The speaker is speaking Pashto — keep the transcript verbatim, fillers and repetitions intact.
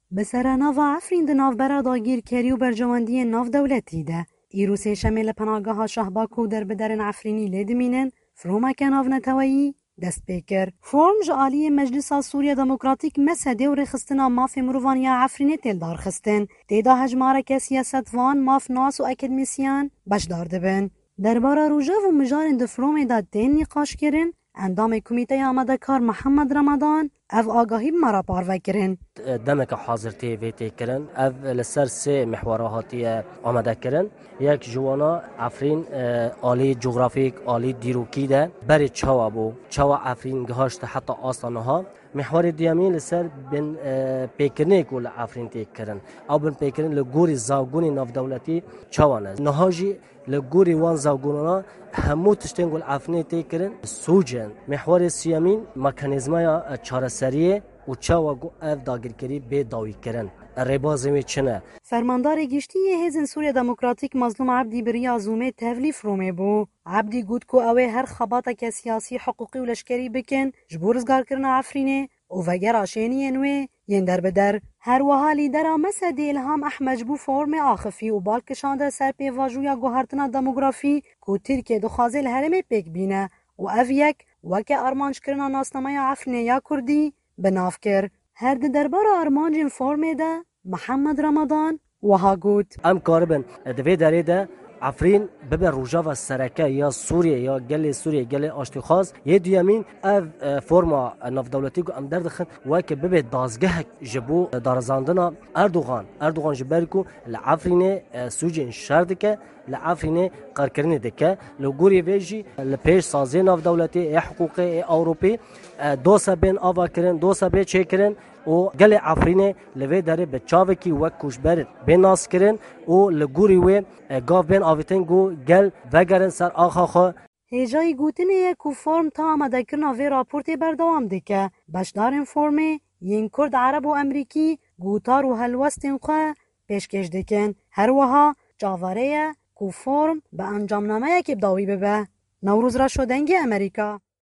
بسر ناو عفرین ده ناو برا داگیر کری و برجواندی ناو دولتی ده. ایرو سه شمیل پناگاه شهباکو در بدرن عفرینی لیدمینن فروما که ناو نتوایی دست بکر. فرم جالی مجلس سوریه دموکراتیک مسده و رخستنا ماف مروانیا عفرینی تلدار خستن. تیدا هجماره که سیاست وان ماف ناس و اکادمیسیان بشدار دبن. درباره روژه و مجارن ده فروم دا دین نقاش کرن اندام کمیته آماده کار محمد رمضان او آگاهی مرا پارو کرن. دمک حاضرتی ویتی کرن او لسر سه محوراتی آماده کرن. یک جوانا عفرین عالی جغرافیک عالی دیروکی ده بری چوا بو چوا عفرین گهاشت حتی آسانها محور دیامی لسر بن پیکرنه کول عفرین تی کرن او بن پیکرن لگوری زاگونی ناف دولتی چوانه نهاجی لگوری وان زاگونانا همو تشتنگول عفرین تی کرن سوجن محور سیامین مکانیزمای چارەسەریه و چاوا گو اف داگیرکری به داوی کرن ربازمی چنه فرماندار گشتی هزن سوریه دموکراتیک مظلوم عبدی بریا زومه تفلی فرومه بو عبدی گود کو اوه هر خباته که سیاسی حقوقی و لشکری بکن جبور ازگار کرن عفرینه و وگر آشینی نوه ین در بدر هر وها لیدر مسد الهام احمد بو فرم آخفی و بالکشانده سر پی واجویا گوهرتنا دموگرافی کو ترکیه دخوازه الهرمه پیک بینه و اف یک وکه ارمانج کرنا ناسنامه عفرینه یا کردی بناف کر هر ده دربار ارمانج فرم ده محمد رمضان وها گود ام کاربن دوی داره ده عفرین ببر روجاوا سرکه یا سوریه یا گل سوریه گل آشتیخاز یه دیامین اف فرما ناف دولتی کو ام دردخن وکه ببر دازگه جبو دارزاندنا اردوغان اردوغان جبرکو لعفرین سوجین شردکه لعفرین قرکرنی دکه لگوری ویجی لپیش سازی ناف دولتی حقوقی اوروپی دوسا بین آوا کرن دوسا بین چه کرن و گل عفرینه لوی داره به چاوه کی وک کوشبر بناس کرن و لگوری و گاف بین آویتن گو گل وگرن سر آخا خو هجای گوتنه یک فرم تا آمده کرنا وی راپورتی بردوام دکه بشدار فرمه ین کرد عرب و امریکی گوتار و هلوستین خواه پیشکش دکن هر وها جاواره کو فرم به انجام نامه یک بداوی ببه نوروز را شدنگ امریکا